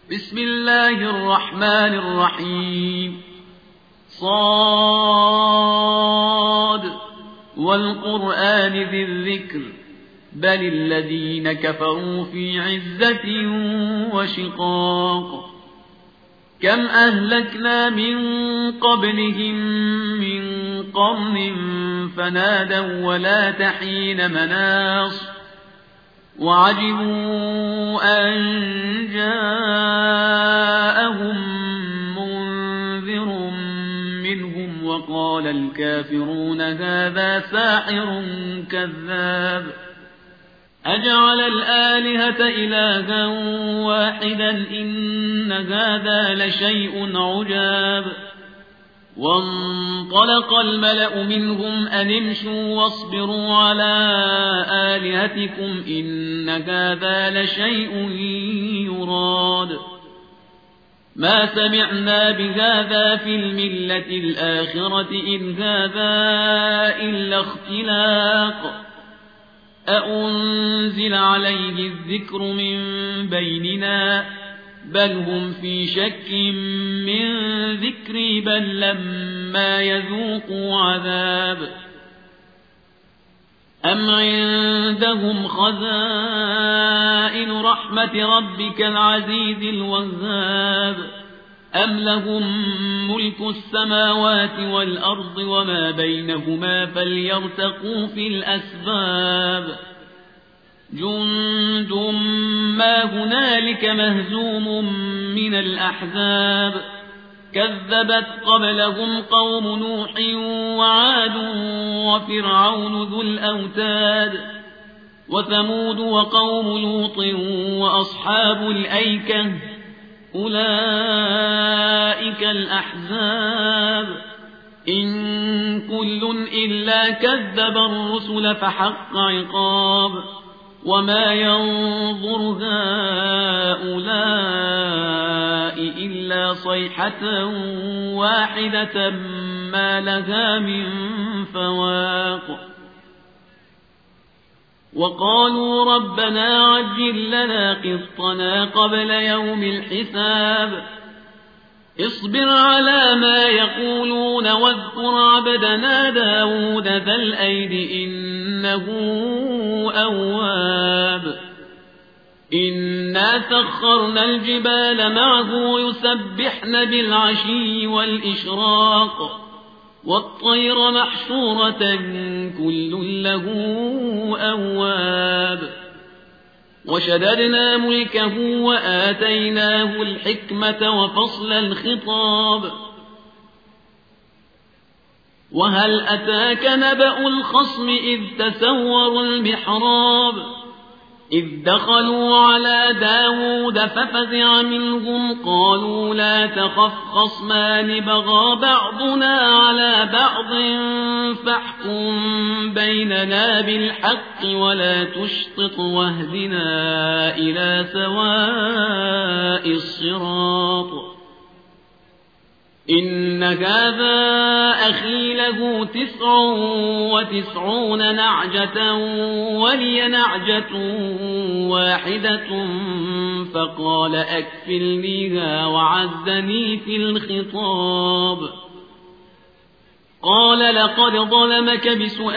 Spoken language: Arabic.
بسم الله الرحمن الرحيم صاد والقرآن ذي الذكر بل الذين كفروا في عزة وشقاق كم أهلكنا من قبلهم من قرن فنادوا ولا تحين مناص وعجبوا أن جاءهم منذر منهم وقال الكافرون هذا ساحر كذاب أجعل الآلهة إلها واحدا إن هذا لشيء عجاب وانطلق الملأ منهم أن امشوا واصبروا على آلهتكم إن هذا لشيء يراد ما سمعنا بهذا في الملة الآخرة إن هذا إلا اختلاق أأنزل عليه الذكر من بيننا بل هم في شك من ذكري بل لما يذوقوا عذاب أم عندهم خزائن رحمة ربك العزيز الوهاب أم لهم ملك السماوات والأرض وما بينهما فليرتقوا في الأسباب جند ما هنالك مهزوم من الأحزاب كذبت قبلهم قوم نوح وعاد وفرعون ذو الأوتاد وثمود وقوم لوط وأصحاب الأيكة أولئك الأحزاب إن كل إلا كذب الرسل فحق عقاب وما ينظر هؤلاء إلا صيحة واحدة ما لها من فواق وقالوا ربنا عجل لنا قسطنا قبل يوم الحساب اصبر على ما يقولون واذكر عبدنا داود ذا الأيد إنه أواب إنا سخرنا الجبال معه يسبحن بالعشي والإشراق والطير محشورة كل له أواب وشددنا ملكه وآتيناه الحكمة وفصل الخطاب وهل أتاك نبأ الخصم إذ تسوروا المحراب إذ دخلوا على داود ففزع منهم قالوا لا تخف خصمان بغى بعضنا على بعض فاحكم بيننا بالحق ولا تشطط واهدنا إلى سواء الصراط إن هذا أخي له 99 نعجة ولي نعجة واحدة فقال أكفلنيها وعزني في الخطاب قال لقد ظلمك بسؤال